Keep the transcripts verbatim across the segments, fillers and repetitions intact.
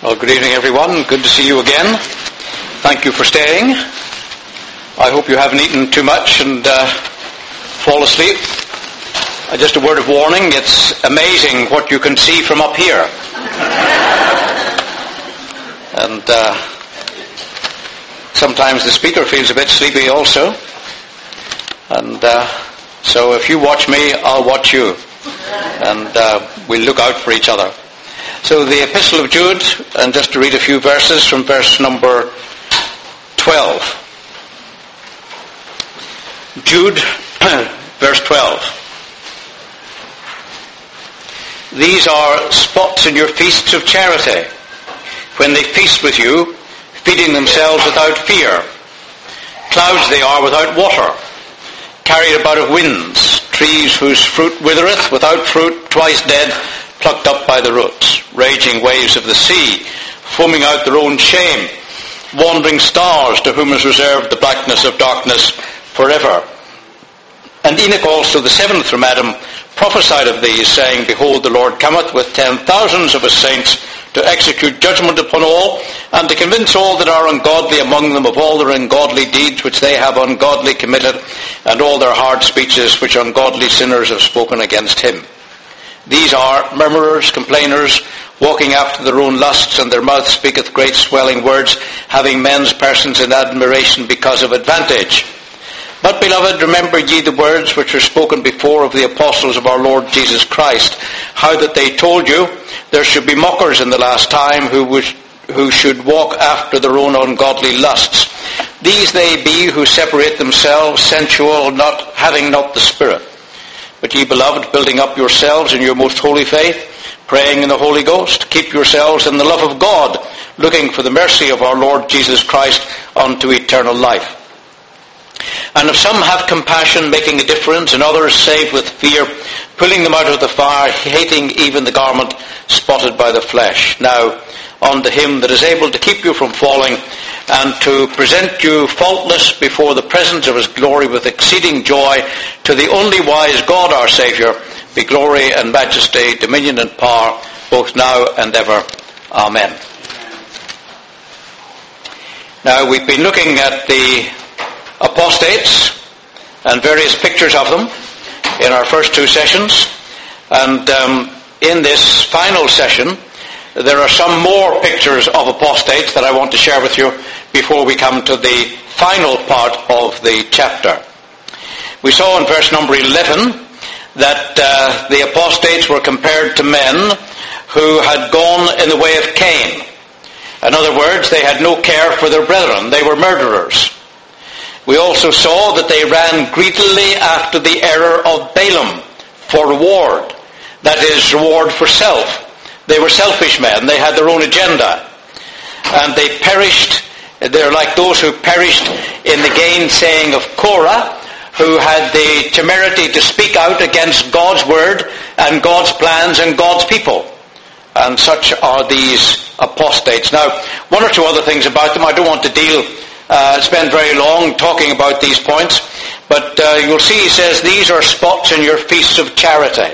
Well, good evening, everyone. Good to see you again. Thank you for staying. I hope you haven't eaten too much and uh, fall asleep. Uh, just a word of warning, it's amazing what you can see from up here. and uh, sometimes the speaker feels a bit sleepy also. And uh, so if you watch me, I'll watch you. And uh, we'll look out for each other. So the Epistle of Jude, and just to read a few verses from verse number twelve. Jude, verse twelve. These are spots in your feasts of charity, when they feast with you, feeding themselves without fear. Clouds they are without water, carried about of winds, trees whose fruit withereth, without fruit, twice dead, plucked up by the roots, raging waves of the sea, foaming out their own shame, wandering stars to whom is reserved the blackness of darkness forever. And Enoch also, the seventh from Adam, prophesied of these, saying, Behold, the Lord cometh with ten thousands of his saints to execute judgment upon all, and to convince all that are ungodly among them of all their ungodly deeds which they have ungodly committed, and all their hard speeches which ungodly sinners have spoken against him. These are murmurers, complainers, walking after their own lusts, and their mouth speaketh great swelling words, having men's persons in admiration because of advantage. But, beloved, remember ye the words which were spoken before of the apostles of our Lord Jesus Christ, how that they told you there should be mockers in the last time, who would, who should walk after their own ungodly lusts. These they be who separate themselves, sensual, not having not the Spirit. But ye, beloved, building up yourselves in your most holy faith, praying in the Holy Ghost, keep yourselves in the love of God, looking for the mercy of our Lord Jesus Christ unto eternal life. And if some have compassion, making a difference, and others save with fear, pulling them out of the fire, hating even the garment spotted by the flesh. Now, unto him that is able to keep you from falling, and to present you faultless before the presence of his glory with exceeding joy, to the only wise God our Saviour, be glory and majesty, dominion and power, both now and ever. Amen. Now, we've been looking at the apostates and various pictures of them in our first two sessions, and um, in this final session there are some more pictures of apostates that I want to share with you before we come to the final part of the chapter. We saw in verse number eleven that uh, the apostates were compared to men who had gone in the way of Cain. In other words, they had no care for their brethren. They were murderers. We also saw that they ran greedily after the error of Balaam for reward. That is, reward for self. They were selfish men. They had their own agenda. And they perished. They're like those who perished in the gainsaying of Korah, who had the temerity to speak out against God's word and God's plans and God's people. And such are these apostates. Now, one or two other things about them. I don't want to deal Uh, spend very long talking about these points, but uh, you'll see he says these are spots in your feasts of charity.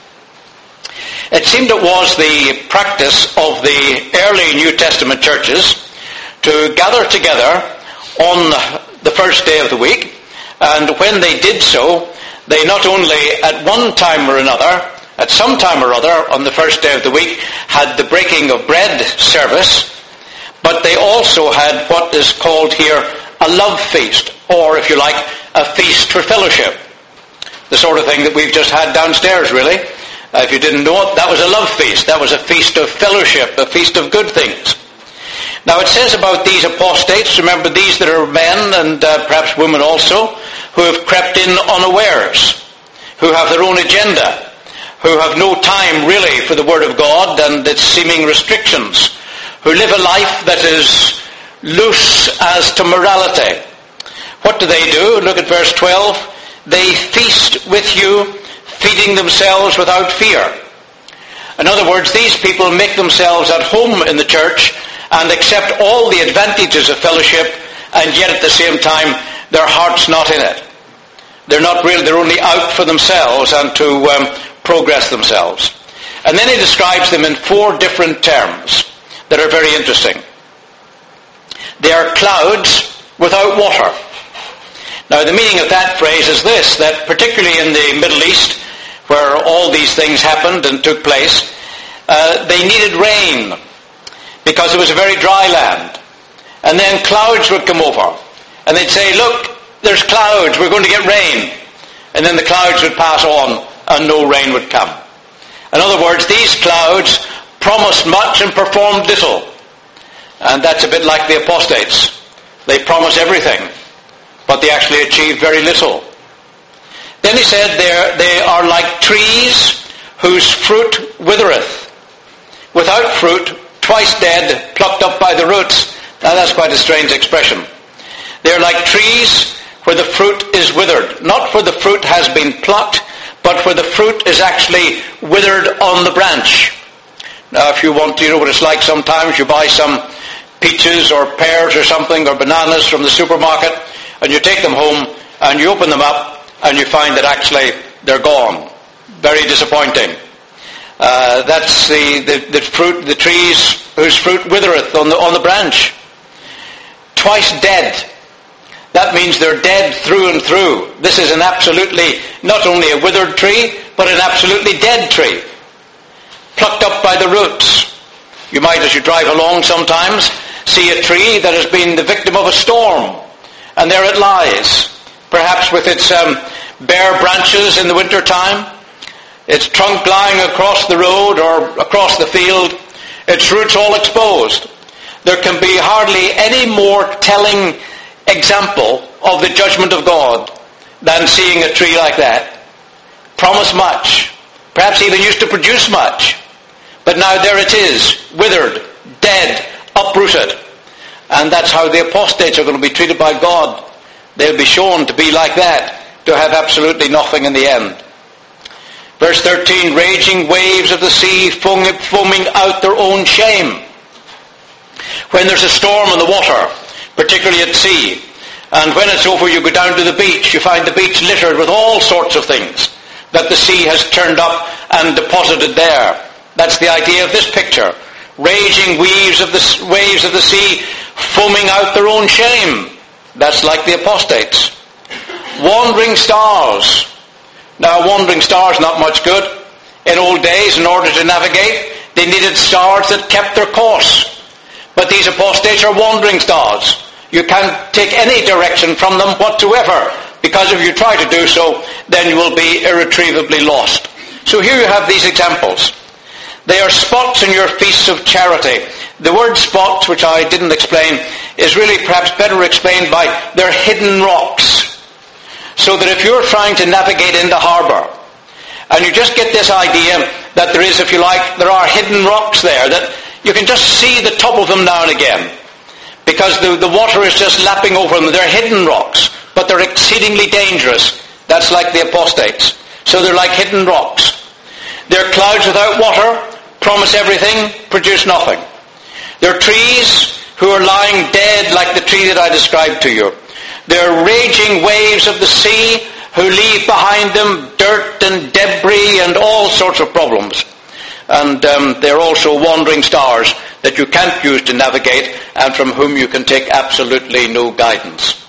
It seemed it was the practice of the early New Testament churches to gather together on the first day of the week, and when they did so, they not only at one time or another, at some time or other on the first day of the week, had the breaking of bread service, but they also had what is called here a love feast, or if you like, a feast for fellowship. The sort of thing that we've just had downstairs, really. Uh, if you didn't know it, that was a love feast. That was a feast of fellowship, a feast of good things. Now it says about these apostates, remember these that are men and uh, perhaps women also, who have crept in unawares, who have their own agenda, who have no time really for the Word of God and its seeming restrictions, who live a life that is loose as to morality. What do they do? Look at verse twelve. They feast with you, feeding themselves without fear. In other words, these people make themselves at home in the church and accept all the advantages of fellowship, and yet at the same time their heart's not in it. They're not really, they're only out for themselves and to um, progress themselves. And then he describes them in four different terms. that are very interesting. They are clouds without water. Now the meaning of that phrase is this, that particularly in the Middle East, where all these things happened and took place, uh, they needed rain because it was a very dry land. And then clouds would come over and they'd say, look, there's clouds, we're going to get rain. And then the clouds would pass on and no rain would come. In other words, these clouds promised much and performed little. And that's a bit like the apostates. They promise everything, but they actually achieve very little. Then he said they are like trees whose fruit withereth. Without fruit, twice dead, plucked up by the roots. Now that's quite a strange expression. They are like trees where the fruit is withered. Not where the fruit has been plucked, but where the fruit is actually withered on the branch. Now if you want to, you know what it's like sometimes, you buy some peaches or pears or something or bananas from the supermarket and you take them home and you open them up and you find that actually they're gone. Very disappointing. Uh, that's the, the, the fruit, the trees whose fruit withereth on the, on the branch. Twice dead. That means they're dead through and through. This is an absolutely, not only a withered tree, but an absolutely dead tree. Plucked up by the roots. You might, as you drive along sometimes, see a tree that has been the victim of a storm. And there it lies. Perhaps with its um, bare branches in the winter time, its trunk lying across the road or across the field, its roots all exposed. There can be hardly any more telling example of the judgment of God than seeing a tree like that. Promise much, perhaps even used to produce much, but now there it is, withered, dead, uprooted. And that's how the apostates are going to be treated by God. They'll be shown to be like that, to have absolutely nothing in the end. Verse thirteen, raging waves of the sea foaming out their own shame. When there's a storm in the water, particularly at sea, and when it's over you go down to the beach, you find the beach littered with all sorts of things that the sea has turned up and deposited there. That's the idea of this picture. Raging waves of the, waves of the sea foaming out their own shame. That's like the apostates. Wandering stars. Now, wandering stars, not much good. In old days, in order to navigate, they needed stars that kept their course. But these apostates are wandering stars. You can't take any direction from them whatsoever, because if you try to do so, then you will be irretrievably lost. So here you have these examples. They are spots in your feasts of charity. The word spots, which I didn't explain, is really perhaps better explained by their hidden rocks. So that if you're trying to navigate in the harbour, and you just get this idea that there is, if you like, there are hidden rocks there, that you can just see the top of them now and again, because the, the water is just lapping over them. They're hidden rocks, but they're exceedingly dangerous. That's like the apostates. So they're like hidden rocks. They're clouds without water, promise everything, produce nothing. They're trees who are lying dead like the tree that I described to you. They're raging waves of the sea who leave behind them dirt and debris and all sorts of problems. And um, they're also wandering stars that you can't use to navigate and from whom you can take absolutely no guidance.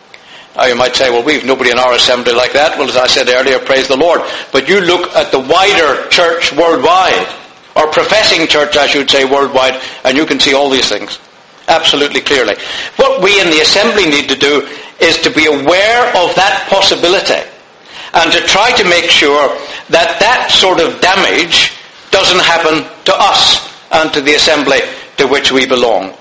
Now you might say, well, we've nobody in our assembly like that. Well, as I said earlier, praise the Lord. But you look at the wider church worldwide, or professing church, I should say, worldwide, and you can see all these things absolutely clearly. What we in the assembly need to do is to be aware of that possibility and to try to make sure that that sort of damage doesn't happen to us and to the assembly to which we belong.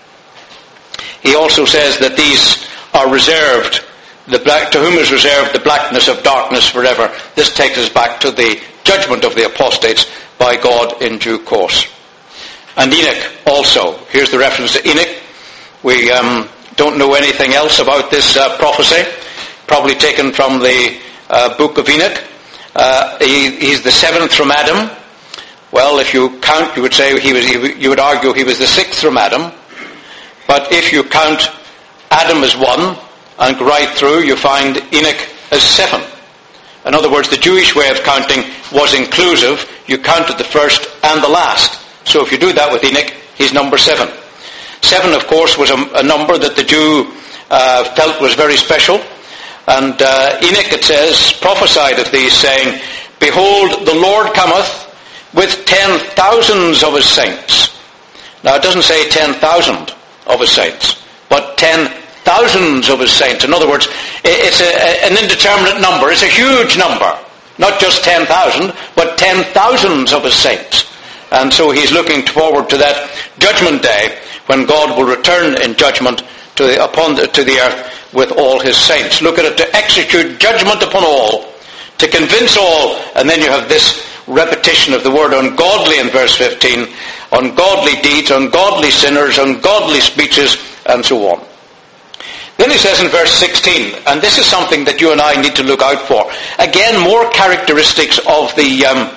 He also says that these are reserved, the black, to whom is reserved the blackness of darkness forever. This takes us back to the judgment of the apostates by God in due course. And Enoch also. Here's the reference to Enoch. We um, don't know anything else about this uh, prophecy. Probably taken from the uh, book of Enoch. Uh, he, he's the seventh from Adam. Well, if you count, you would say he was. You would argue he was the sixth from Adam. But if you count Adam as one and go right through, you find Enoch as seven. In other words, the Jewish way of counting was inclusive. You counted the first and the last. So if you do that with Enoch, He's number seven. Seven, of course, was a, a number that the Jew uh, felt was very special. And uh, Enoch, it says, prophesied of these, saying, "Behold, the Lord cometh with ten thousands of his saints." Now, it doesn't say ten thousand of his saints, but ten thousands of his saints. In other words, it's a, an indeterminate number. It's a huge number. Not just ten thousand, but ten thousands of his saints. And so he's looking forward to that judgment day when God will return in judgment to the, upon the, to the earth with all his saints. Look at it, to execute judgment upon all, to convince all, and then you have this repetition of the word ungodly in verse fifteen, ungodly deeds, ungodly sinners, ungodly speeches, and so on. Then he says in verse sixteen, and this is something that you and I need to look out for. Again, more characteristics of the um,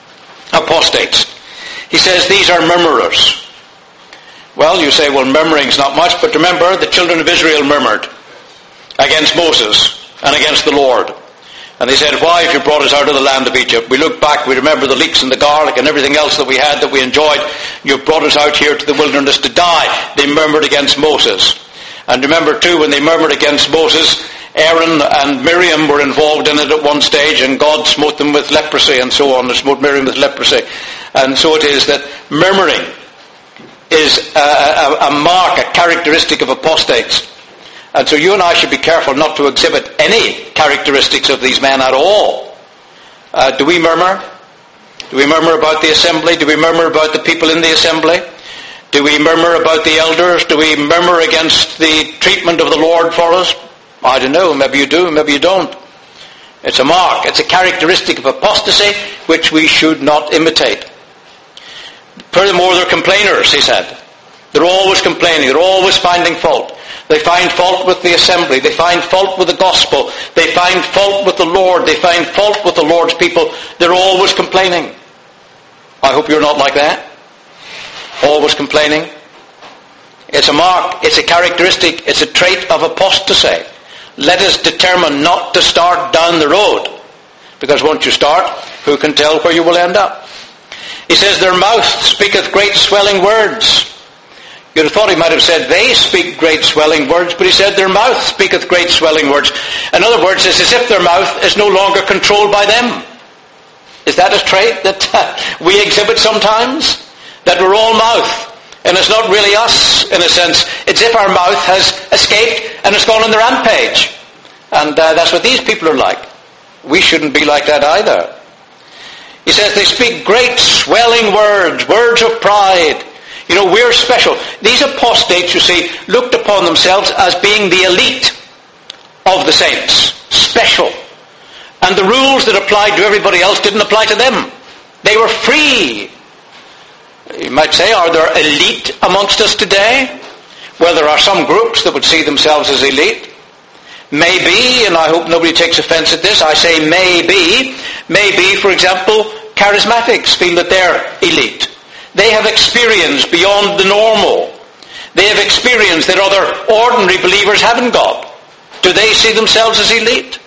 apostates. He says, these are murmurers. Well, you say, well, murmuring's not much, but remember, the children of Israel murmured against Moses and against the Lord. And they said, why have you brought us out of the land of Egypt? We look back, we remember the leeks and the garlic and everything else that we had that we enjoyed. You've brought us out here to the wilderness to die. They murmured against Moses. And remember too, when they murmured against Moses, Aaron and Miriam were involved in it at one stage, and God smote them with leprosy and so on, and smote Miriam with leprosy. And so it is that murmuring is a, a, a mark, a characteristic of apostates. And so you and I should be careful not to exhibit any characteristics of these men at all. Uh, do we murmur? Do we murmur about the assembly? Do we murmur about the people in the assembly? Do we murmur about the elders? Do we murmur against the treatment of the Lord for us? I don't know. Maybe you do, maybe you don't. It's a mark. It's a characteristic of apostasy which we should not imitate. Furthermore, they're complainers, he said. They're always complaining. They're always finding fault. They find fault with the assembly. They find fault with the gospel. They find fault with the Lord. They find fault with the Lord's people. They're always complaining. I hope you're not like that. Always complaining. It's a mark. It's a characteristic. It's a trait of apostasy. Let us determine not to start down the road. Because once you start, who can tell where you will end up? He says, their mouth speaketh great swelling words. You'd have thought he might have said, they speak great swelling words, but he said, their mouth speaketh great swelling words. In other words, it's as if their mouth is no longer controlled by them. Is that a trait that uh, we exhibit sometimes? That we're all mouth, and it's not really us, in a sense. It's as if our mouth has escaped and it's gone on the rampage. And uh, that's what these people are like. We shouldn't be like that either. He says they speak great swelling words, words of pride. You know, we're special. These apostates, you see, looked upon themselves as being the elite of the saints. Special. And the rules that applied to everybody else didn't apply to them. They were free. You might say, are there elite amongst us today? Well, there are some groups that would see themselves as elite. Maybe, and I hope nobody takes offense at this, I say maybe, maybe, for example, charismatics feel that they're elite. They have experience beyond the normal. They have experience that other ordinary believers haven't got. Do they see themselves as elite?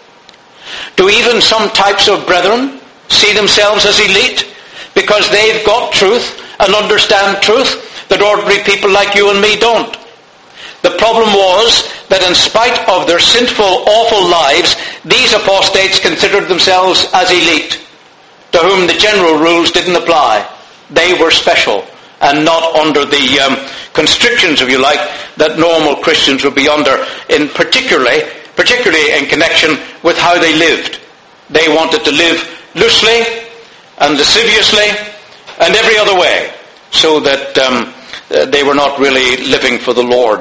Do even some types of brethren see themselves as elite because they've got truth and understand truth that ordinary people like you and me don't? The problem was that in spite of their sinful, awful lives, these apostates considered themselves as elite, to whom the general rules didn't apply. They were special and not under the um, constrictions, if you like, that normal Christians would be under, in particularly, particularly in connection with how they lived. They wanted to live loosely and lasciviously and every other way, so that um, they were not really living for the Lord.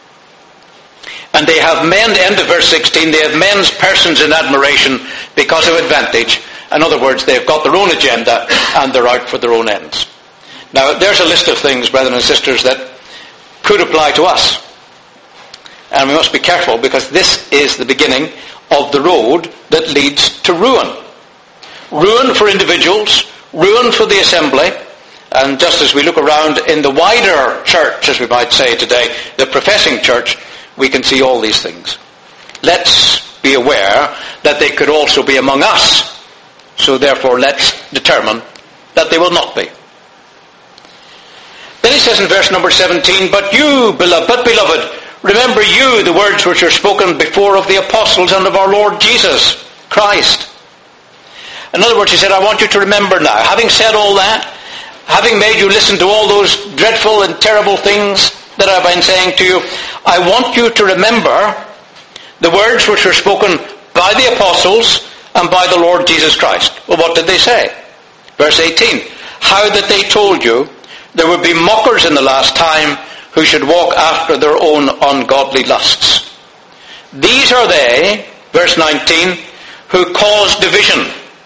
And they have men, end of verse sixteen, they have men's persons in admiration because of advantage. In other words, they've got their own agenda and they're out for their own ends. Now, there's a list of things, brethren and sisters, that could apply to us. And we must be careful, because this is the beginning of the road that leads to ruin. Ruin for individuals, ruin for the assembly, and just as we look around in the wider church, as we might say today, the professing church, we can see all these things. Let's be aware that they could also be among us. So therefore let's determine that they will not be. Then he he says in verse number seventeen, but you, beloved, but beloved, remember you the words which are spoken before of the apostles and of our Lord Jesus Christ. In other words, he said, I want you to remember now, having said all that, having made you listen to all those dreadful and terrible things that I've been saying to you, I want you to remember the words which were spoken by the apostles and by the Lord Jesus Christ. Well, what did they say? Verse eighteen, how that they told you there would be mockers in the last time who should walk after their own ungodly lusts. These are they, verse nineteen, who cause division,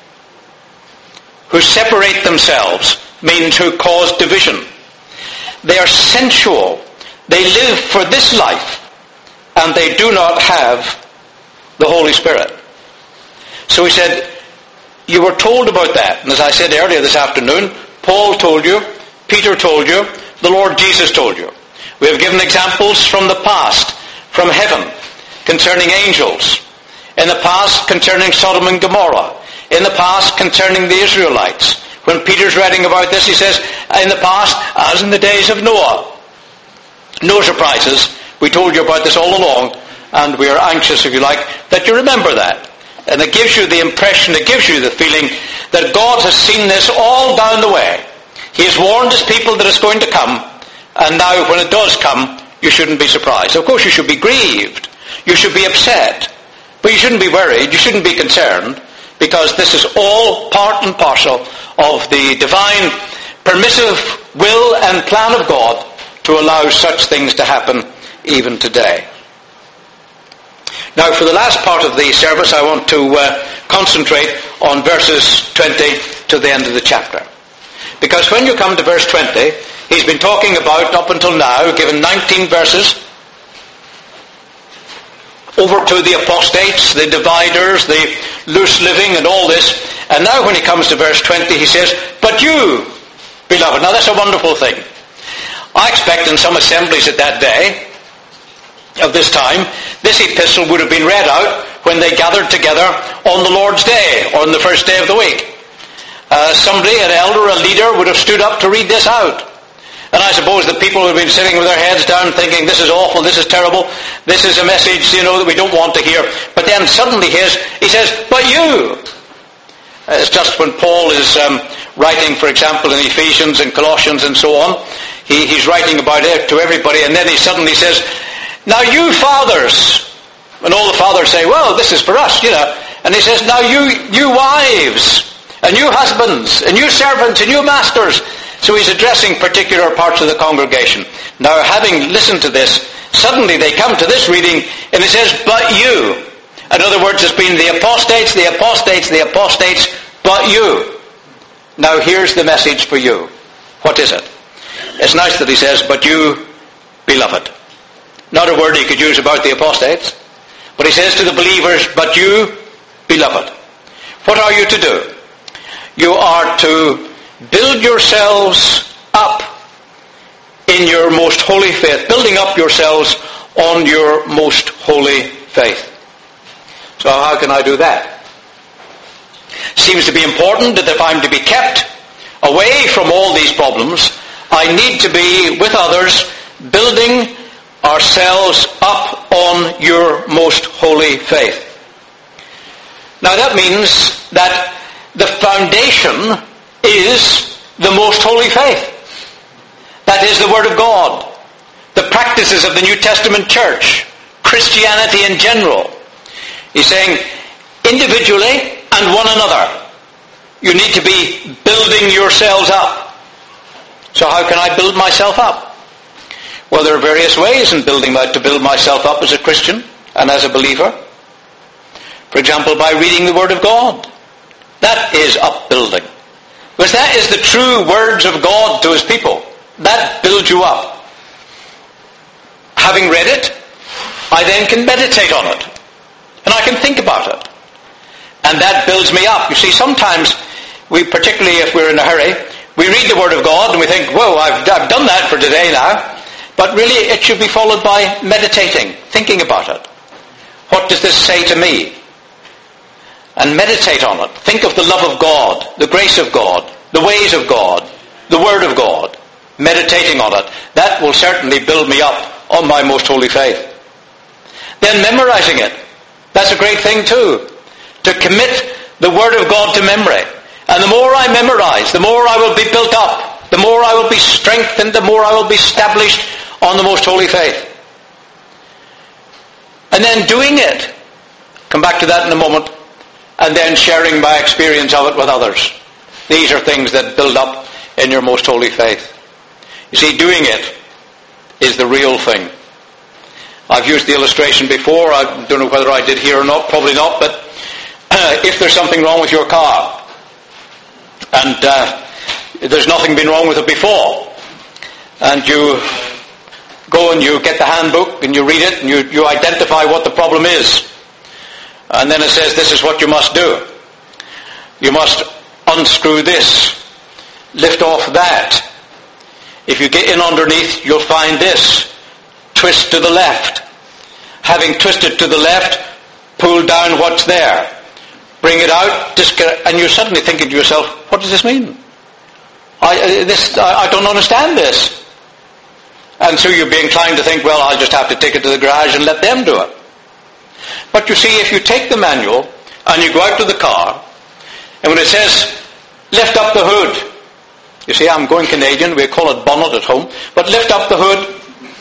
who separate themselves, means who cause division. They are sensual. They live for this life, and they do not have the Holy Spirit. So he said, you were told about that. And as I said earlier this afternoon, Paul told you, Peter told you, the Lord Jesus told you. We have given examples from the past, from heaven, concerning angels. In the past, concerning Sodom and Gomorrah. In the past, concerning the Israelites. When Peter's writing about this, he says, in the past, as in the days of Noah. No surprises. We told you about this all along, and we are anxious, if you like, that you remember that. And it gives you the impression, it gives you the feeling that God has seen this all down the way. He has warned his people that it's going to come, and now when it does come, you shouldn't be surprised. Of course, you should be grieved. You should be upset. But you shouldn't be worried. You shouldn't be concerned, because this is all part and parcel of the divine, permissive will and plan of God to allow such things to happen even today. Now, for the last part of the service, I want to uh, concentrate on verses twenty to the end of the chapter. Because when you come to verse twenty, he's been talking about, up until now, given nineteen verses, over to the apostates, the dividers, the loose living, and all this. And now when he comes to verse twenty, he says, but you, beloved. Now that's a wonderful thing. I expect in some assemblies at that day, of this time, this epistle would have been read out when they gathered together on the Lord's Day, or on the first day of the week. Uh, somebody, an elder, a leader, would have stood up to read this out. And I suppose the people would have been sitting with their heads down thinking, this is awful, this is terrible, this is a message, you know, that we don't want to hear. But then suddenly his, he says, but you. It's just when Paul is um, writing, for example, in Ephesians and Colossians and so on, he, he's writing about it to everybody, and then he suddenly says, now you fathers. And all the fathers say, well, this is for us, you know. And he says, now you, you wives, and you husbands, and you servants, and you masters. So he's addressing particular parts of the congregation. Now, having listened to this, suddenly they come to this reading, and it says, but you. In other words, it's been the apostates, the apostates, the apostates, but you. Now, here's the message for you. What is it? It's nice that he says, but you, beloved. Not a word he could use about the apostates. But he says to the believers, but you, beloved. What are you to do? You are to build yourselves up in your most holy faith. Building up yourselves on your most holy faith. So how can I do that? Seems to be important that if I'm to be kept away from all these problems, I need to be with others, building ourselves up on your most holy faith. Now that means that the foundation is the most holy faith. That is the Word of God. The practices of the New Testament church. Christianity in general. He's saying, individually and one another, you need to be building yourselves up. So how can I build myself up? Well, there are various ways in building that, to build myself up as a Christian and as a believer. For example, by reading the Word of God. That is upbuilding. Because that is the true words of God to his people. That builds you up. Having read it, I then can meditate on it. And I can think about it. And that builds me up. You see, sometimes, we, particularly if we're in a hurry, we read the Word of God and we think, whoa, I've, I've done that for today now. But really, it should be followed by meditating, thinking about it. What does this say to me? And meditate on it. Think of the love of God, the grace of God, the ways of God, the Word of God. meditating on it. That will certainly build me up on my most holy faith. Then memorizing it. That's a great thing too. To commit the Word of God to memory. And the more I memorize, the more I will be built up. The more I will be strengthened, the more I will be established on the most holy faith. And then doing it. Come back to that in a moment. And then sharing my experience of it with others. These are things that build up in your most holy faith. You see, doing it is the real thing. I've used the illustration before. I don't know whether I did here or not. Probably not. But uh, if there's something wrong with your car, and uh, there's nothing been wrong with it before, and you go and you get the handbook and you read it and you, you identify what the problem is, and then it says this is what you must do. You must unscrew this, lift off that. If you get in underneath, you'll find this. Twist to the left. Having twisted to the left, pull down what's there. Bring it out, disconnect, and you're suddenly thinking to yourself, what does this mean? I, uh, this, I, I don't understand this. And so you'll be inclined to think, well, I'll just have to take it to the garage and let them do it. But you see, if you take the manual and you go out to the car, and when it says, lift up the hood, you see, I'm going Canadian, we call it bonnet at home, but lift up the hood,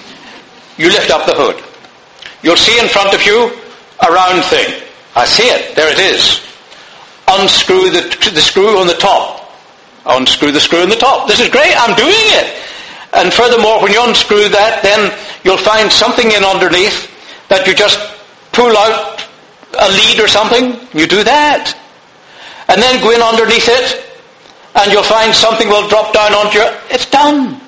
you lift up the hood. You'll see in front of you a round thing. I see it, there it is. Unscrew the, the screw on the top. Unscrew the screw on the top. This is great, I'm doing it. And furthermore, when you unscrew that, then you'll find something in underneath that you just pull out a lead or something. You do that. And then go in underneath it, and you'll find something will drop down onto your... It's done.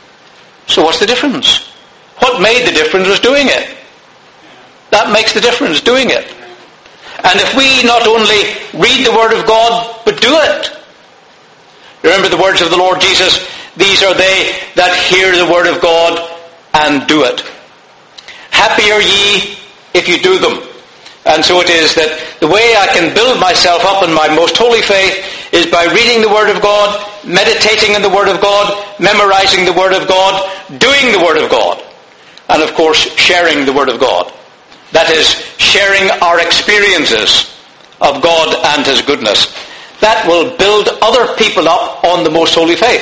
So what's the difference? What made the difference was doing it. That makes the difference, doing it. And if we not only read the Word of God, but do it. Remember the words of the Lord Jesus, these are they that hear the Word of God and do it. Happy are ye if you do them. And so it is that the way I can build myself up in my most holy faith is by reading the Word of God, meditating in the Word of God, memorizing the Word of God, doing the Word of God, and of course sharing the Word of God. That is, sharing our experiences of God and His goodness. That will build other people up on the most holy faith.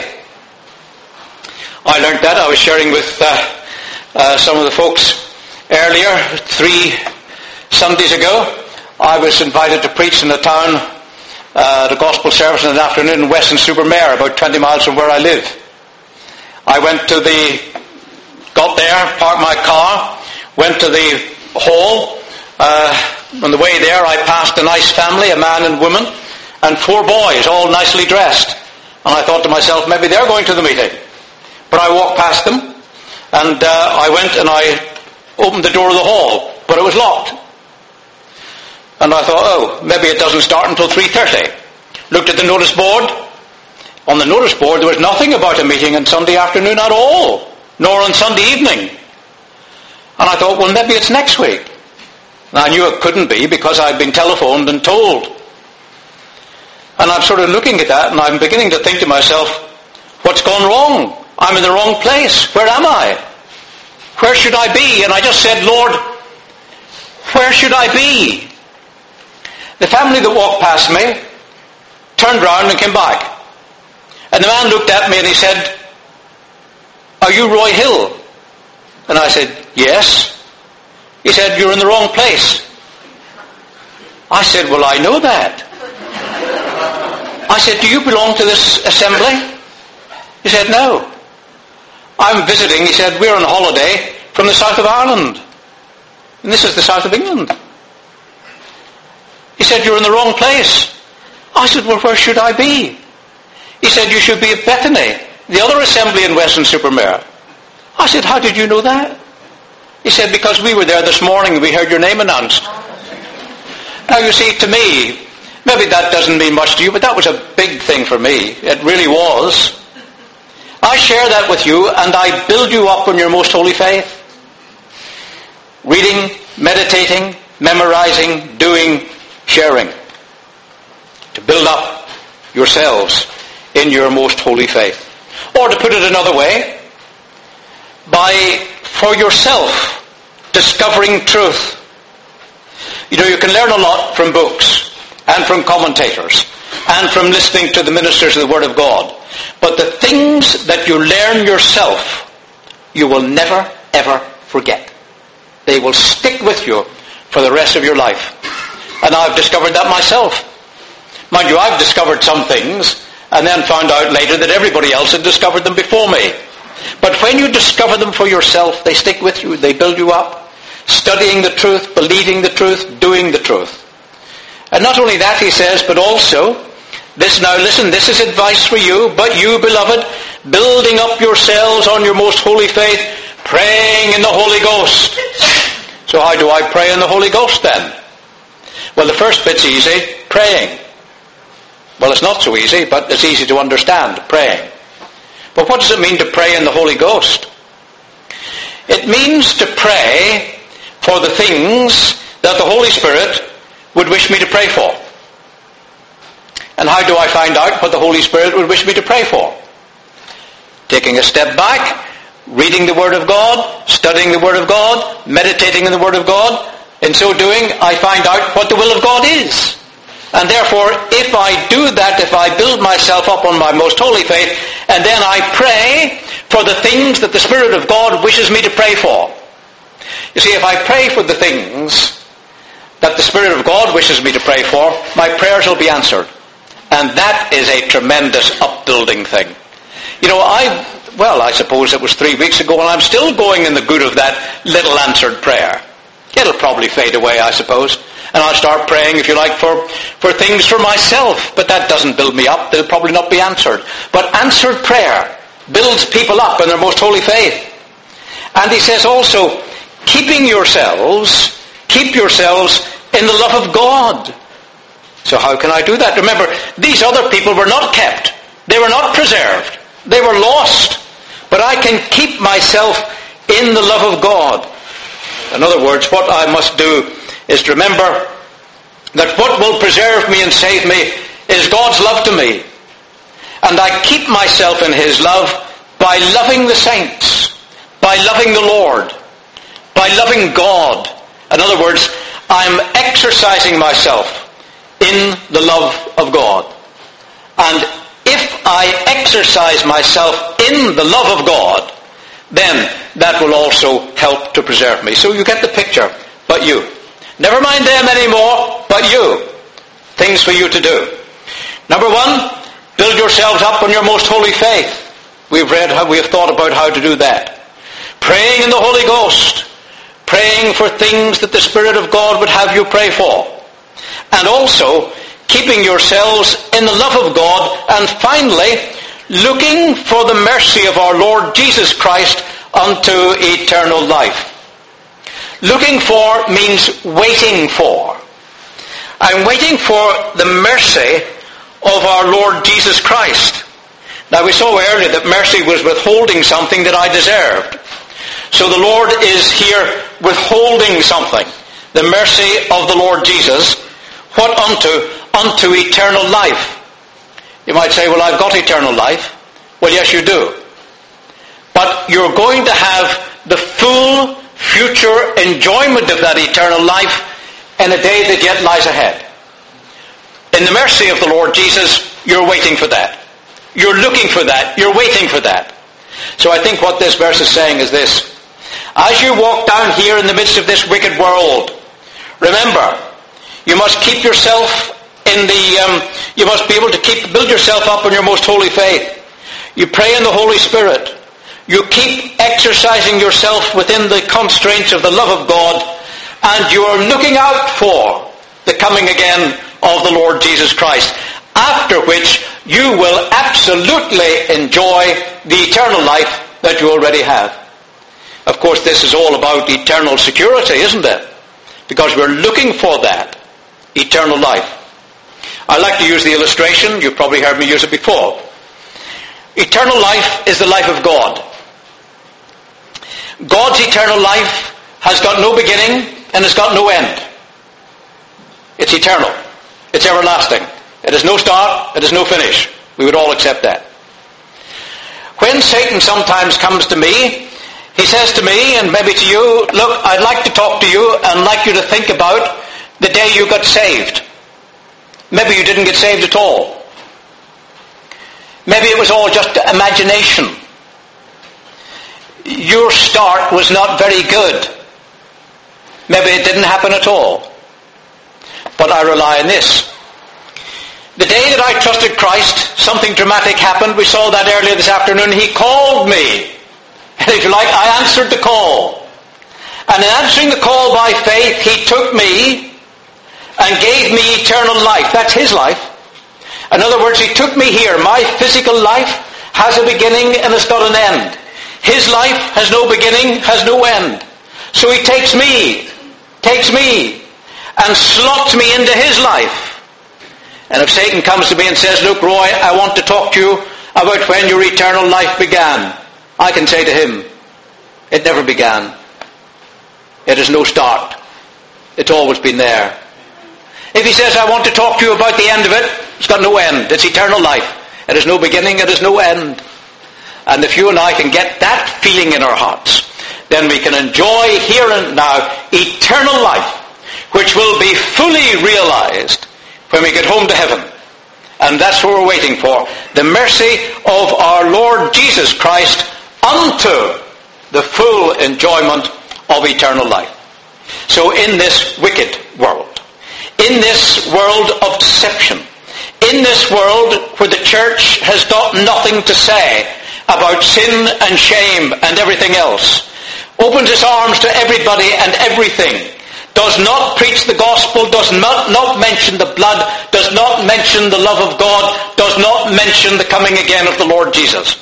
I learned that. I was sharing with uh, uh, some of the folks earlier, three Sundays ago. I was invited to preach in a town, uh, the gospel service in the afternoon in Weston-super-Mare, about twenty miles from where I live. I went to the, got there, parked my car, went to the hall. Uh, on the way there I passed a nice family, a man and woman, and four boys, all nicely dressed. And I thought to myself, maybe they're going to the meeting. But I walked past them, and uh, I went and I opened the door of the hall, but it was locked. And I thought, oh, maybe it doesn't start until three thirty. Looked at the notice board. On the notice board there was nothing about a meeting on Sunday afternoon at all, nor on Sunday evening. And I thought, well, maybe it's next week. And I knew it couldn't be because I'd been telephoned and told. And I'm sort of looking at that and I'm beginning to think to myself, what's gone wrong? I'm in the wrong place. Where am I? Where should I be? And I just said, Lord, where should I be? The family that walked past me turned round and came back. And the man looked at me and he said, are you Roy Hill? And I said, yes. He said, you're in the wrong place. I said, well, I know that. I said, do you belong to this assembly? He said, no. I'm visiting, he said, we're on holiday from the south of Ireland. And this is the south of England. He said, you're in the wrong place. I said, well, where should I be? He said, you should be at Bethany, the other assembly in Weston-super-Mare. I said, how did you know that? He said, because we were there this morning and we heard your name announced. Now you see, to me, maybe that doesn't mean much to you, but that was a big thing for me. It really was. I share that with you and I build you up in your most holy faith. Reading, meditating, memorizing, doing, sharing. To build up yourselves in your most holy faith. Or to put it another way, by, for yourself, discovering truth. You know, you can learn a lot from books and from commentators and from listening to the ministers of the Word of God. But the things that you learn yourself, you will never, ever forget. They will stick with you for the rest of your life. And I've discovered that myself. Mind you, I've discovered some things and then found out later that everybody else had discovered them before me. But when you discover them for yourself, they stick with you, they build you up. Studying the truth, believing the truth, doing the truth. And not only that, he says, but also, this now listen, this is advice for you, but you, beloved, building up yourselves on your most holy faith, praying in the Holy Ghost. So how do I pray in the Holy Ghost then? Well, the first bit's easy, praying. Well, it's not so easy, but it's easy to understand, praying. But what does it mean to pray in the Holy Ghost? It means to pray for the things that the Holy Spirit would wish me to pray for. And how do I find out what the Holy Spirit would wish me to pray for? Taking a step back, reading the Word of God, studying the Word of God, meditating in the Word of God. In so doing, I find out what the will of God is. And therefore, if I do that, if I build myself up on my most holy faith, and then I pray for the things that the Spirit of God wishes me to pray for. You see, if I pray for the things that the Spirit of God wishes me to pray for, my prayers will be answered. And that is a tremendous upbuilding thing. You know, I, well, I suppose it was three weeks ago, and I'm still going in the good of that little answered prayer. It'll probably fade away, I suppose. And I'll start praying, if you like, for, for things for myself. But that doesn't build me up. They'll probably not be answered. But answered prayer builds people up in their most holy faith. And he says also, keeping yourselves, keep yourselves in the love of God. So how can I do that? Remember, these other people were not kept. They were not preserved. They were lost. But I can keep myself in the love of God. In other words, what I must do is to remember that what will preserve me and save me is God's love to me. And I keep myself in His love by loving the saints, by loving the Lord, by loving God. In other words, I'm exercising myself in the love of God. And if I exercise myself in the love of God, then that will also help to preserve me. So you get the picture, but you. Never mind them anymore, but you. Things for you to do. Number one, build yourselves up on your most holy faith. We've read how we have thought about how to do that. Praying in the Holy Ghost. Praying for things that the Spirit of God would have you pray for. And also, keeping yourselves in the love of God. And finally, looking for the mercy of our Lord Jesus Christ unto eternal life. Looking for means waiting for. I'm waiting for the mercy of our Lord Jesus Christ. Now we saw earlier that mercy was withholding something that I deserved. So the Lord is here withholding something. The mercy of the Lord Jesus. What unto? Unto eternal life. You might say, well, I've got eternal life. Well, yes, you do. But you're going to have the full future enjoyment of that eternal life in a day that yet lies ahead. In the mercy of the Lord Jesus, you're waiting for that. You're looking for that. You're waiting for that. So I think what this verse is saying is this. As you walk down here in the midst of this wicked world, remember, you must keep yourself in the, um, you must be able to keep, build yourself up on your most holy faith. You pray in the Holy Spirit. You keep exercising yourself within the constraints of the love of God, and you are looking out for the coming again of the Lord Jesus Christ, after which you will absolutely enjoy the eternal life that you already have. Of course, this is all about eternal security, isn't it? Because we're looking for that eternal life. I like to use the illustration. You've probably heard me use it before. Eternal life is the life of God. God's eternal life has got no beginning and has got no end. It's eternal. It's everlasting. It has no start. It has no finish. We would all accept that. when Satan sometimes comes to me, he says to me, and maybe to you, look, I'd like to talk to you and like you to think about the day you got saved. Maybe you didn't get saved at all. Maybe it was all just imagination. Your start was not very good. Maybe it didn't happen at all. But I rely on this. The day that I trusted Christ, something dramatic happened. We saw that earlier this afternoon. He called me. And if you like, I answered the call. And in answering the call by faith, he took me and gave me eternal life. That's his life. In other words, he took me here. My physical life has a beginning and it's got an end. His life has no beginning, has no end. So he takes me, takes me, and slots me into his life. And if Satan comes to me and says, look, Roy, I want to talk to you about when your eternal life began, I can say to him, it never began. It has no start. It's always been there. If he says, I want to talk to you about the end of it, it's got no end. It's eternal life. It has no beginning, it has no end. And if you and I can get that feeling in our hearts, then we can enjoy here and now eternal life, which will be fully realized when we get home to heaven. And that's what we're waiting for. The mercy of our Lord Jesus Christ unto the full enjoyment of eternal life. So in this wicked world, in this world of deception, in this world where the church has got nothing to say about sin and shame and everything else, opens its arms to everybody and everything, does not preach the gospel, does not, not mention the blood, does not mention the love of God, does not mention the coming again of the Lord Jesus.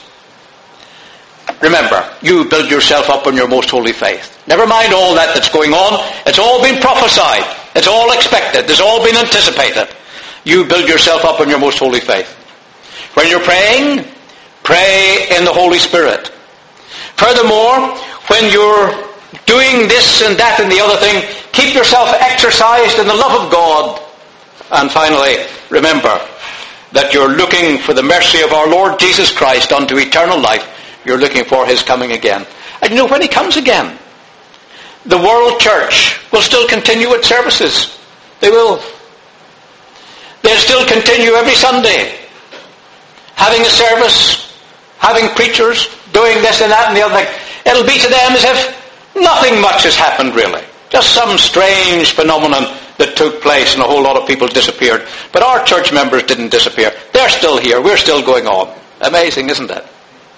Remember, you build yourself up on your most holy faith. Never mind all that that's going on. It's all been prophesied. It's all expected. It's all been anticipated. You build yourself up on your most holy faith. When you're praying, pray in the Holy Spirit. Furthermore, when you're doing this and that and the other thing, keep yourself exercised in the love of God. And finally, remember that you're looking for the mercy of our Lord Jesus Christ unto eternal life. You're looking for his coming again. And you know, when he comes again, the world church will still continue its services. They will. They'll still continue every Sunday, having a service, having preachers, doing this and that and the other thing. It'll be to them as if nothing much has happened really. Just some strange phenomenon that took place and a whole lot of people disappeared. But our church members didn't disappear. They're still here. We're still going on. Amazing, isn't it?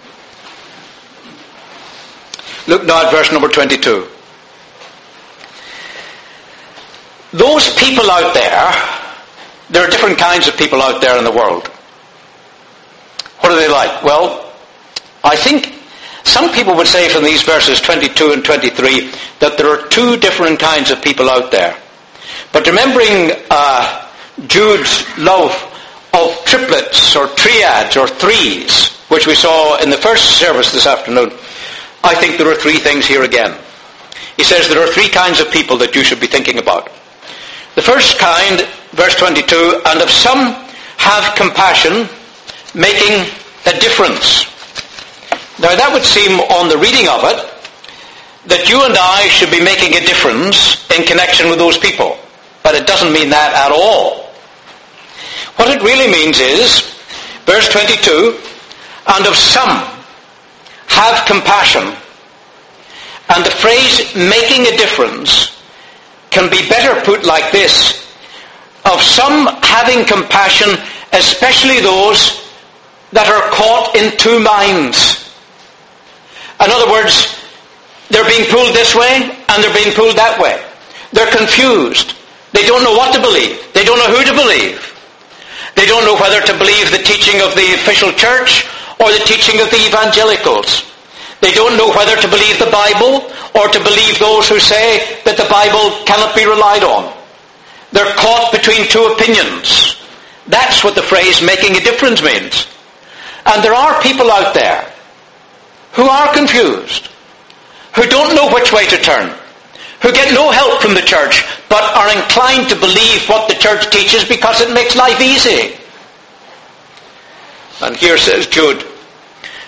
Look now at verse number twenty-two. Those people out there, there are different kinds of people out there in the world. What are they like? Well, I think some people would say from these verses twenty-two and twenty-three that there are two different kinds of people out there. But remembering uh, Jude's love of triplets or triads or threes, which we saw in the first service this afternoon, I think there are three things here again. He says there are three kinds of people that you should be thinking about. The first kind, verse twenty-two, and if some have compassion, making a difference. Now that would seem, on the reading of it, that you and I should be making a difference in connection with those people. But it doesn't mean that at all. What it really means is, verse twenty-two, and of some have compassion. And the phrase making a difference can be better put like this: of some having compassion, especially those that are caught in two minds. In other words, they're being pulled this way and they're being pulled that way. They're confused. They don't know what to believe. They don't know who to believe. They don't know whether to believe the teaching of the official church or the teaching of the evangelicals. They don't know whether to believe the Bible or to believe those who say that the Bible cannot be relied on. They're caught between two opinions. That's what the phrase making a difference means. And there are people out there who are confused, who don't know which way to turn, who get no help from the church, but are inclined to believe what the church teaches because it makes life easy. And here says Jude,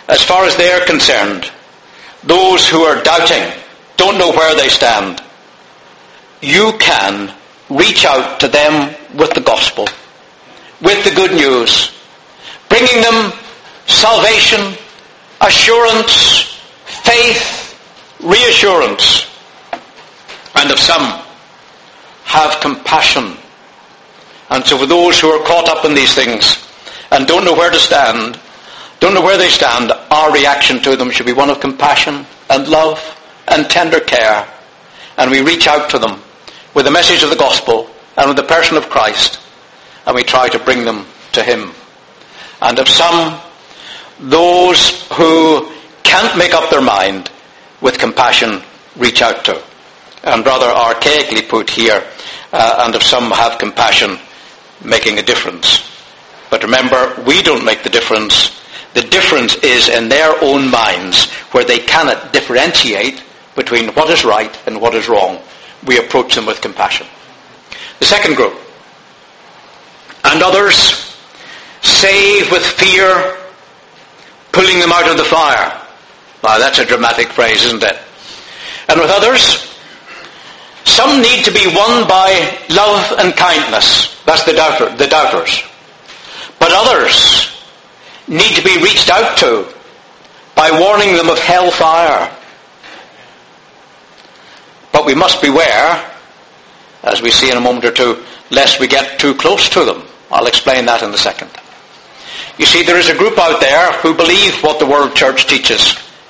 as far as they're concerned, those who are doubting, don't know where they stand, you can reach out to them with the gospel, with the good news, bringing them salvation, assurance, faith, reassurance. And if some have compassion. And so for those who are caught up in these things and don't know where to stand, don't know where they stand, our reaction to them should be one of compassion and love and tender care. And we reach out to them with the message of the gospel and with the person of Christ, and we try to bring them to him. And of some, those who can't make up their mind, with compassion reach out to. And rather archaically put here, uh, and if some have compassion, making a difference. But remember, we don't make the difference. The difference is in their own minds, where they cannot differentiate between what is right and what is wrong. We approach them with compassion. The second group. And others save with fear, pulling them out of the fire. Now that's a dramatic phrase, isn't it? And with others, some need to be won by love and kindness. That's the doubter, the doubters. But others need to be reached out to by warning them of hellfire. But we must beware, as we see in a moment or two, lest we get too close to them. I'll explain that in a second. You see, there is a group out there who believe what the World Church teaches,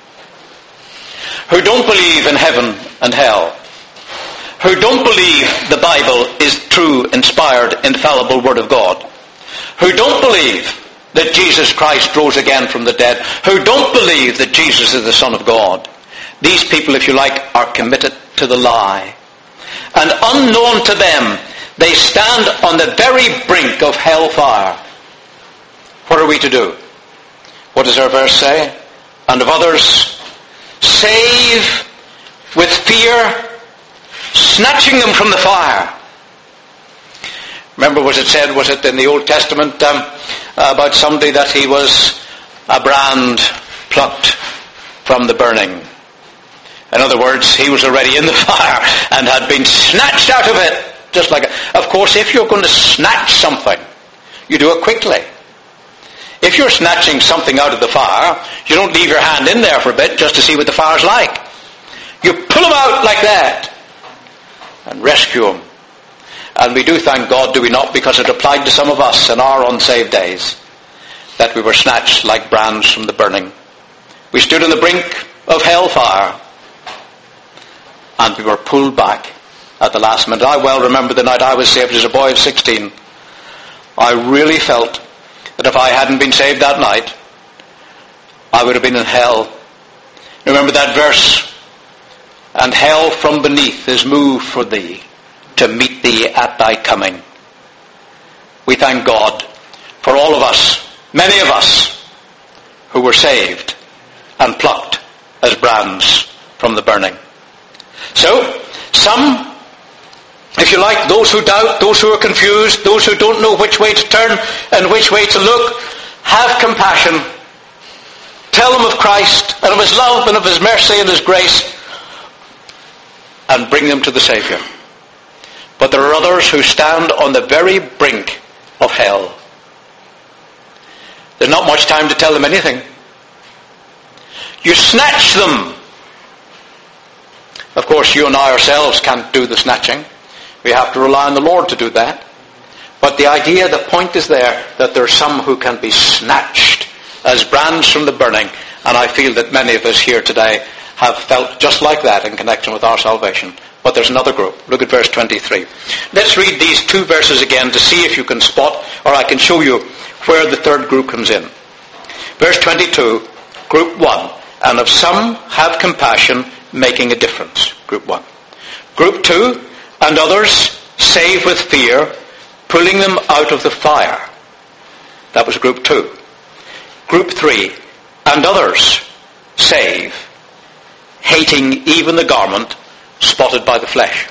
who don't believe in heaven and hell, who don't believe the Bible is true, inspired, infallible Word of God, who don't believe that Jesus Christ rose again from the dead, who don't believe that Jesus is the Son of God. These people, if you like, are committed to the lie. And unknown to them, they stand on the very brink of hellfire. What are we to do? What does our verse say? And of others, save with fear, snatching them from the fire. Remember, was it said, was it in the Old Testament um, about somebody that he was a brand plucked from the burning? In other words, he was already in the fire and had been snatched out of it. Just like, a, of course, if you're going to snatch something, you do it quickly. If you're snatching something out of the fire, you don't leave your hand in there for a bit just to see what the fire's like. You pull them out like that and rescue them. And we do thank God, do we not, because it applied to some of us in our unsaved days, that we were snatched like brands from the burning. We stood on the brink of hellfire, and we were pulled back at the last minute. I well remember the night I was saved as a boy of sixteen. I really felt that if I hadn't been saved that night, I would have been in hell. Remember that verse? And hell from beneath is moved for thee, to meet thee at thy coming. We thank God for all of us, many of us, who were saved and plucked as brands from the burning. So, some, if you like, those who doubt, those who are confused, those who don't know which way to turn and which way to look, have compassion. Tell them of Christ and of his love and of his mercy and his grace, and bring them to the Saviour. But there are others who stand on the very brink of hell. There's not much time to tell them anything. You snatch them. Of course, you and I ourselves can't do the snatching. We have to rely on the Lord to do that. But the idea, the point is there, that there are some who can be snatched as brands from the burning. And I feel that many of us here today have felt just like that in connection with our salvation. But there's another group. Look at verse twenty-three. Let's read these two verses again to see if you can spot, or I can show you where the third group comes in. Verse twenty-two, group one. And of some have compassion, making a difference. Group one. Group two, and others save with fear, pulling them out of the fire. That was group two. Group three, and others save, hating even the garment spotted by the flesh.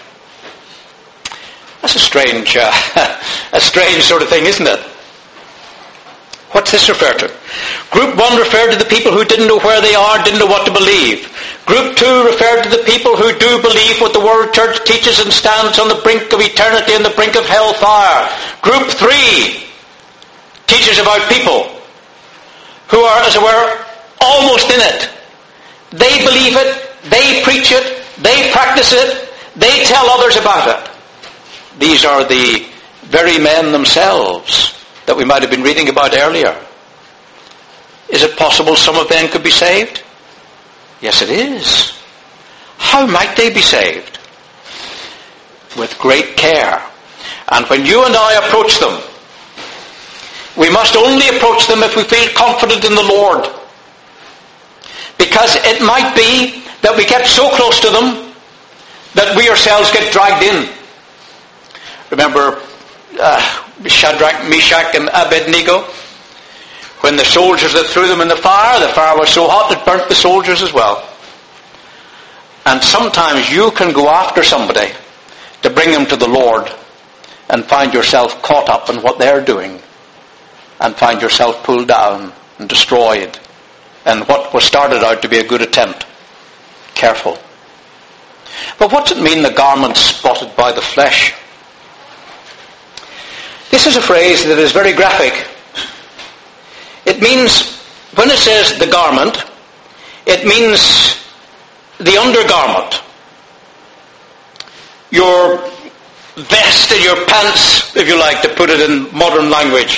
That's a strange, uh, a strange sort of thing, isn't it? What's this refer to? Group one referred to the people who didn't know where they are, didn't know what to believe. Group two referred to the people who do believe what the World Church teaches and stands on the brink of eternity and the brink of hellfire. Group three teaches about people who are, as it were, almost in it. They believe it, they preach it, they practice it, they tell others about it. These are the very men themselves that we might have been reading about earlier. Is it possible some of them could be saved? Yes, it is. How might they be saved? With great care. And when you and I approach them, we must only approach them if we feel confident in the Lord. Because it might be that we get so close to them that we ourselves get dragged in. Remember uh, Shadrach, Meshach, and Abednego? When the soldiers that threw them in the fire, the fire was so hot it burnt the soldiers as well. And sometimes you can go after somebody to bring them to the Lord and find yourself caught up in what they're doing and find yourself pulled down and destroyed and what was started out to be a good attempt. Careful. But what's it mean, the garment spotted by the flesh? This is a phrase that is very graphic. It means, when it says the garment, it means the undergarment. Your vest and your pants, if you like, to put it in modern language.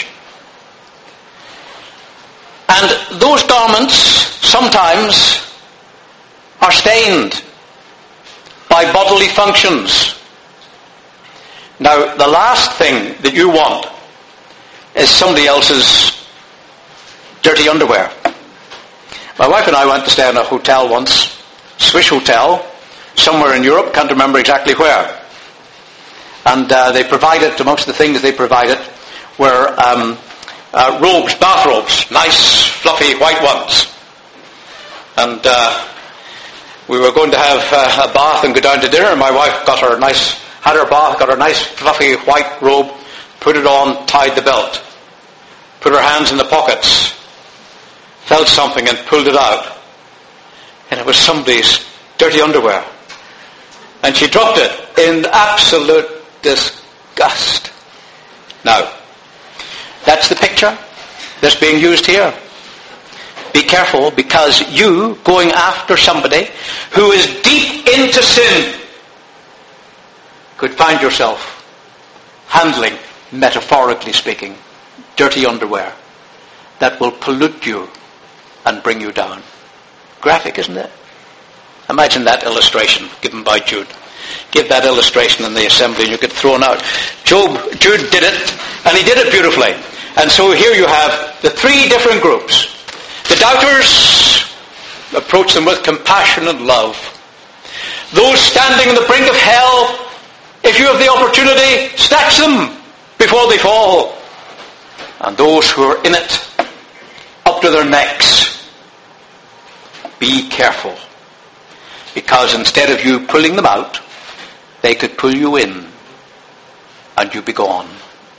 And those garments sometimes are stained by bodily functions. Now, the last thing that you want is somebody else's dirty underwear. My wife and I went to stay in a hotel once, Swiss hotel, somewhere in Europe, can't remember exactly where. And uh, they provided, amongst the things they provided, were um, uh, robes, bathrobes, nice, fluffy, white ones. And uh, we were going to have uh, a bath and go down to dinner, and my wife got her nice, had her bath, got her nice, fluffy, white robe, put it on, tied the belt, put her hands in the pockets, felt something and pulled it out. And it was somebody's dirty underwear. And she dropped it in absolute disgust. Now, that's the picture that's being used here. Be careful, because you, going after somebody who is deep into sin, could find yourself handling, metaphorically speaking, dirty underwear that will pollute you and bring you down. Graphic, isn't it? Imagine that illustration given by Jude. Give that illustration in the assembly and you get thrown out. Job, Jude did it, and he did it beautifully. And so here you have the three different groups. The doubters, approach them with compassion and love. Those standing on the brink of hell, if you have the opportunity, snatch them before they fall. And those who are in it, up to their necks, be careful. Because instead of you pulling them out, they could pull you in and you be gone.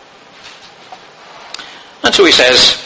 And so he says,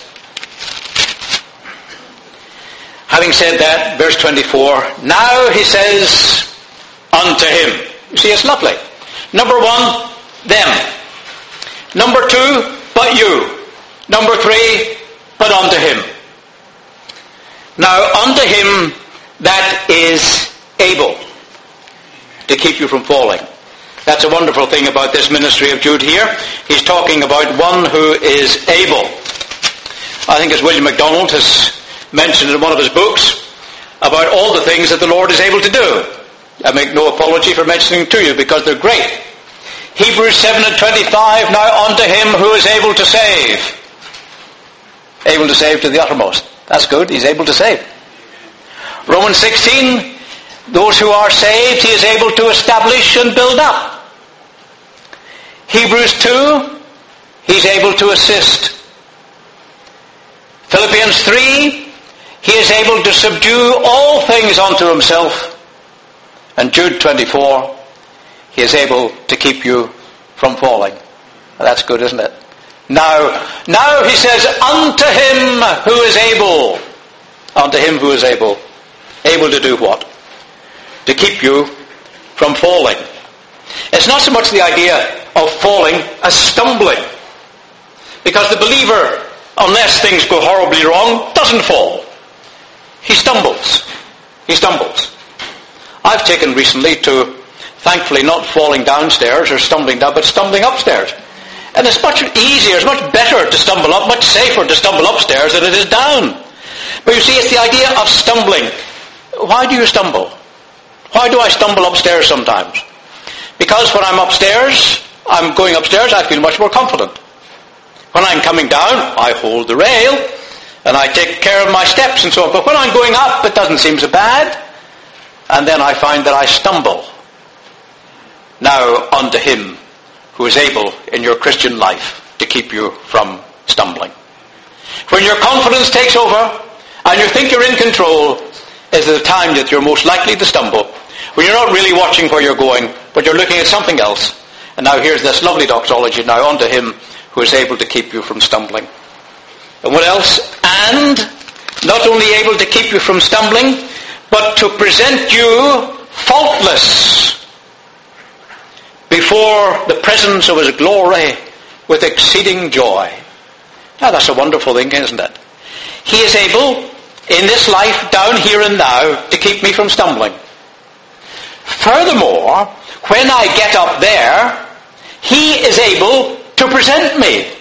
having said that, verse twenty-four, now he says unto him. You see, it's lovely. Number one, them. Number two, but you. Number three, but unto him. Now, unto him that is able to keep you from falling. That's a wonderful thing about this ministry of Jude here. He's talking about one who is able. I think as William MacDonald has mentioned in one of his books about all the things that the Lord is able to do. I make no apology for mentioning to you because they're great. Hebrews seven and twenty-five, now unto him who is able to save. Able to save to the uttermost. That's good, he's able to save. Romans sixteen, those who are saved, he is able to establish and build up. Hebrews two, he's able to assist. Philippians three, he is able to subdue all things unto himself. And Jude twenty-four, he is able to keep you from falling. Well, that's good, isn't it? Now, now he says, unto him who is able, unto him who is able, able to do what? To keep you from falling. It's not so much the idea of falling as stumbling. Because the believer, unless things go horribly wrong, doesn't fall. He stumbles. He stumbles. I've taken recently to, thankfully, not falling downstairs or stumbling down, but stumbling upstairs. And it's much easier, it's much better to stumble up, much safer to stumble upstairs than it is down. But you see, it's the idea of stumbling. Why do you stumble? Why do I stumble upstairs sometimes? Because when I'm upstairs, I'm going upstairs, I feel much more confident. When I'm coming down, I hold the rail, and I take care of my steps and so on. But when I'm going up, it doesn't seem so bad. And then I find that I stumble. Now, unto him who is able in your Christian life to keep you from stumbling. When your confidence takes over, and you think you're in control, is the time that you're most likely to stumble. When you're not really watching where you're going, but you're looking at something else. And now here's this lovely doxology. Now unto him who is able to keep you from stumbling. And what else? And not only able to keep you from stumbling, but to present you faultless before the presence of his glory with exceeding joy. Now that's a wonderful thing, isn't it? He is able, in this life, down here and now, to keep me from stumbling. Furthermore, when I get up there, he is able to present me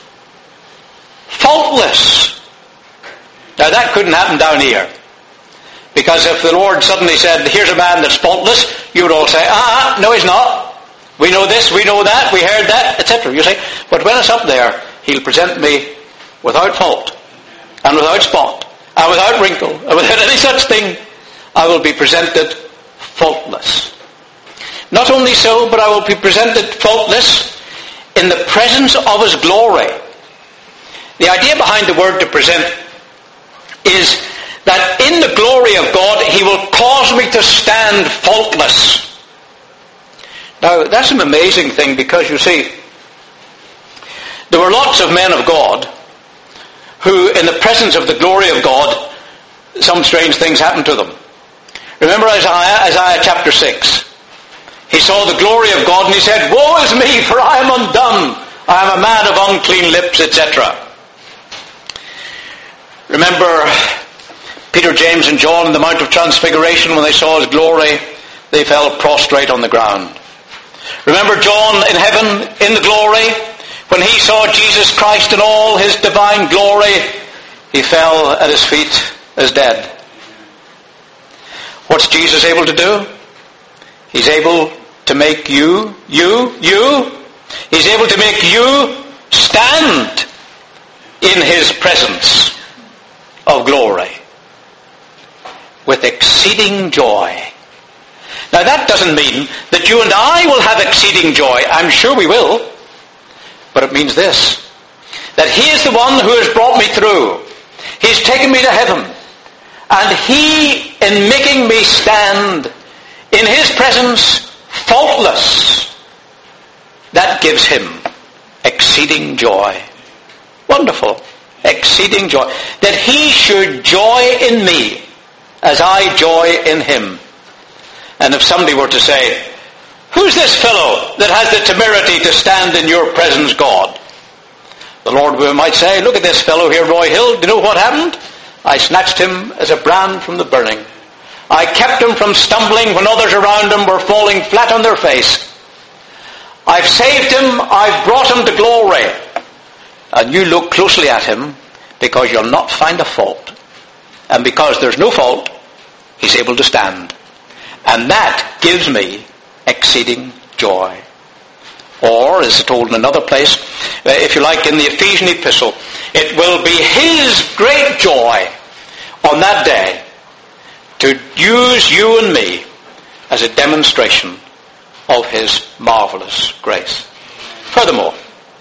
faultless. Now that couldn't happen down here. Because if the Lord suddenly said, here's a man that's faultless, you would all say, ah, no he's not. We know this, we know that, we heard that, et cetera. You say, but when it's up there, he'll present me without fault, and without spot, and without wrinkle, and without any such thing. I will be presented faultless. Not only so, but I will be presented faultless in the presence of his glory. The idea behind the word to present is that in the glory of God, he will cause me to stand faultless. Now, that's an amazing thing because, you see, there were lots of men of God who, in the presence of the glory of God, some strange things happened to them. Remember Isaiah, Isaiah chapter six. He saw the glory of God and he said, woe is me, for I am undone. I am a man of unclean lips, et cetera. Remember Peter, James, and John in the Mount of Transfiguration, when they saw his glory, they fell prostrate on the ground. Remember John in heaven, in the glory, when he saw Jesus Christ in all his divine glory, he fell at his feet as dead. What's Jesus able to do? He's able to make you, you, you, he's able to make you stand in his presence of glory with exceeding joy. Now that doesn't mean that you and I will have exceeding joy. I'm sure we will. But it means this, that he is the one who has brought me through. He's taken me to heaven. And he, in making me stand in his presence faultless, that gives him exceeding joy. Wonderful. Exceeding joy. That he should joy in me as I joy in him. And if somebody were to say, who's this fellow that has the temerity to stand in your presence, God? The Lord might say, look at this fellow here, Roy Hill. Do you know what happened? I snatched him as a brand from the burning. I kept him from stumbling when others around him were falling flat on their face. I've saved him. I've brought him to glory. And you look closely at him because you'll not find a fault. And because there's no fault, he's able to stand. And that gives me exceeding joy. Or, as told in another place, if you like, in the Ephesian epistle, it will be his great joy on that day to use you and me as a demonstration of his marvelous grace. Furthermore,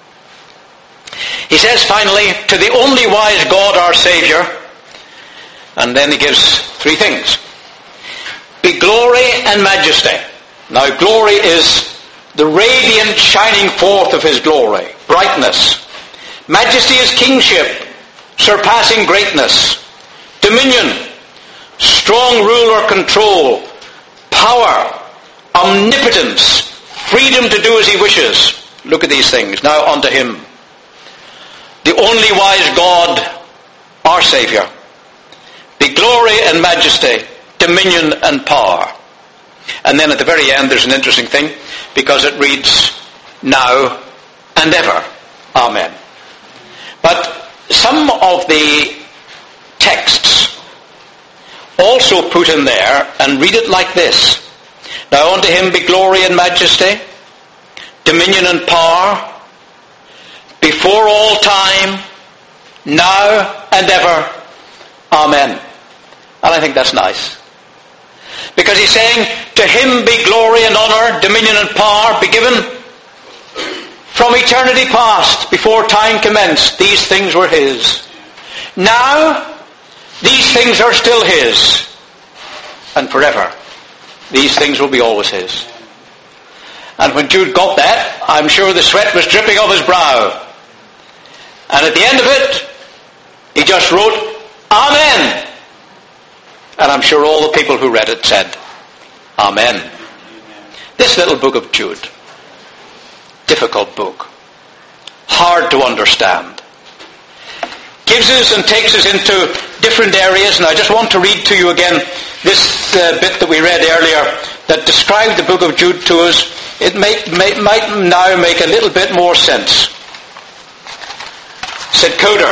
he says finally, to the only wise God our Saviour, and then he gives three things. Be glory and majesty. Now glory is the radiant shining forth of his glory, brightness. Majesty is kingship, surpassing greatness. Dominion, strong rule or control. Power, omnipotence, freedom to do as he wishes. Look at these things. Now unto him, the only wise God, our Saviour, be glory and majesty, dominion and power. And then at the very end there's an interesting thing, because it reads, now and ever. Amen. But some of the texts also put in there and read it like this. Now unto him be glory and majesty, dominion and power, before all time, now and ever. Amen. And I think that's nice. Because he's saying, to him be glory and honour, dominion and power be given from eternity past, before time commenced. These things were his. Now, these things are still his. And forever, these things will be always his. And when Jude got that, I'm sure the sweat was dripping off his brow. And at the end of it, he just wrote, Amen. And I'm sure all the people who read it said, Amen. This little book of Jude, difficult book, hard to understand, gives us and takes us into different areas. And I just want to read to you again this uh, bit that we read earlier that described the book of Jude to us. It may, may, might now make a little bit more sense. Said Coder,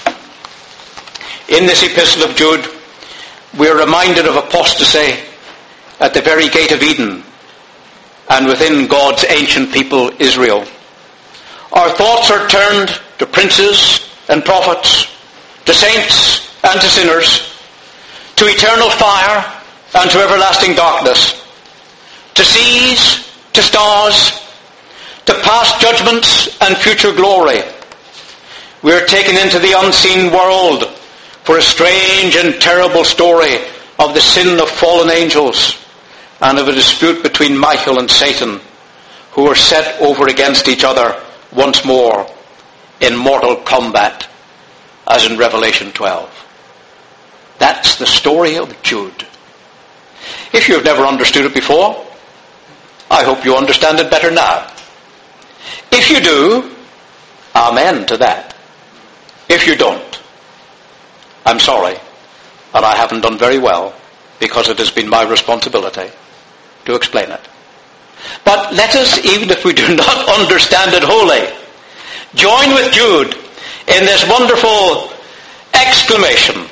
in this epistle of Jude, we are reminded of apostasy at the very gate of Eden and within God's ancient people, Israel. Our thoughts are turned to princes and prophets, to saints and to sinners, to eternal fire and to everlasting darkness, to seas, to stars, to past judgments and future glory. We are taken into the unseen world for a strange and terrible story of the sin of fallen angels and of a dispute between Michael and Satan, who are set over against each other once more in mortal combat, as in Revelation twelve. That's the story of Jude. If you've never understood it before, I hope you understand it better now. If you do, amen to that. If you don't, I'm sorry, and I haven't done very well, because it has been my responsibility to explain it. But let us, even if we do not understand it wholly, join with Jude in this wonderful exclamation,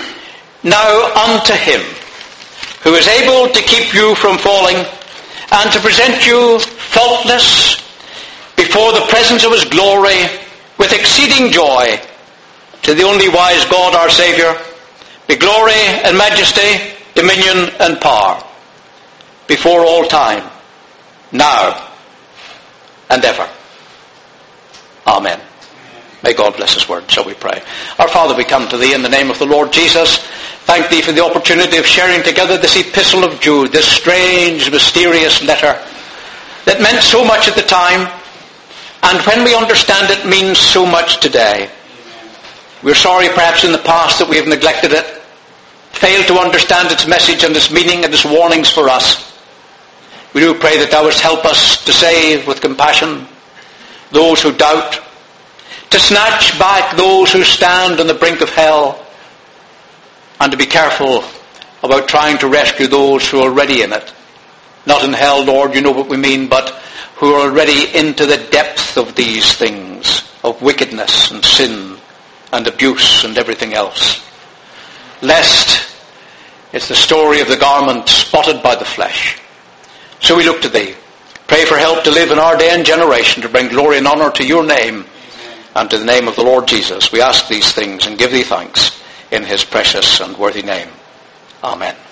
now unto him who is able to keep you from falling and to present you faultless before the presence of his glory with exceeding joy, to the only wise God our Saviour, be glory and majesty, dominion and power, before all time, now and ever. Amen. May God bless his word. Shall we pray? Our Father, we come to thee in the name of the Lord Jesus. Thank thee for the opportunity of sharing together this epistle of Jude, this strange, mysterious letter that meant so much at the time, and when we understand it, means so much today. We're sorry perhaps in the past that we have neglected it, failed to understand its message and its meaning and its warnings for us. We do pray that thou wouldst help us to save with compassion those who doubt, to snatch back those who stand on the brink of hell, and to be careful about trying to rescue those who are already in it. Not in hell, Lord, you know what we mean, but who are already into the depth of these things, of wickedness and sin and abuse and everything else. Lest it's the story of the garment spotted by the flesh. So we look to thee. Pray for help to live in our day and generation, to bring glory and honour to your name and to the name of the Lord Jesus. We ask these things and give thee thanks in his precious and worthy name. Amen.